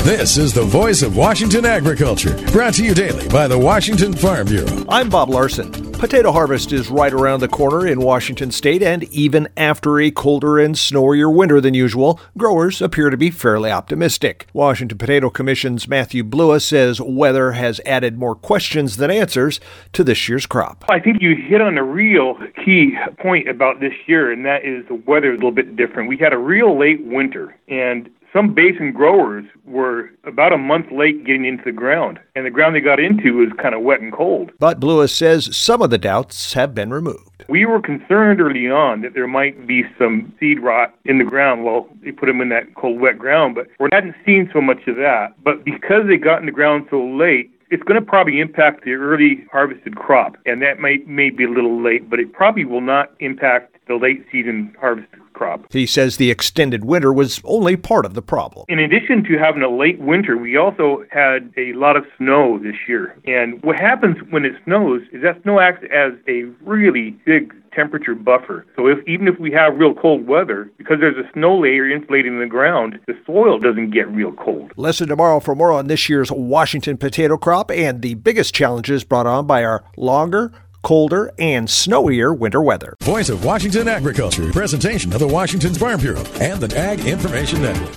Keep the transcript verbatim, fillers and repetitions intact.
This is the voice of Washington agriculture, brought to you daily by the Washington Farm Bureau. I'm Bob Larson. Potato harvest is right around the corner in Washington state, and even after a colder and snowier winter than usual, growers appear to be fairly optimistic. Washington Potato Commission's Matthew Blua says weather has added more questions than answers to this year's crop. I think you hit on a real key point about this year, and that is the weather is a little bit different. We had a real late winter, and some basin growers were about a month late getting into the ground, and the ground they got into was kind of wet and cold. But Blua says some of the doubts have been removed. We were concerned early on that there might be some seed rot in the ground while they put them in that cold, wet ground, but we hadn't seen so much of that. But because they got in the ground so late, it's going to probably impact the early harvested crop, and that might may be a little late, but it probably will not impact the late season harvested crop. He says the extended winter was only part of the problem. In addition to having a late winter, we also had a lot of snow this year. And what happens when it snows is that snow acts as a really big temperature buffer. So if even if we have real cold weather, because there's a snow layer insulating the ground, the soil doesn't get real cold. Listen tomorrow for more on this year's Washington potato crop and the biggest challenges brought on by our longer, colder, and snowier winter weather. Voice of Washington agriculture, presentation of the Washington Farm Bureau and the Ag Information Network.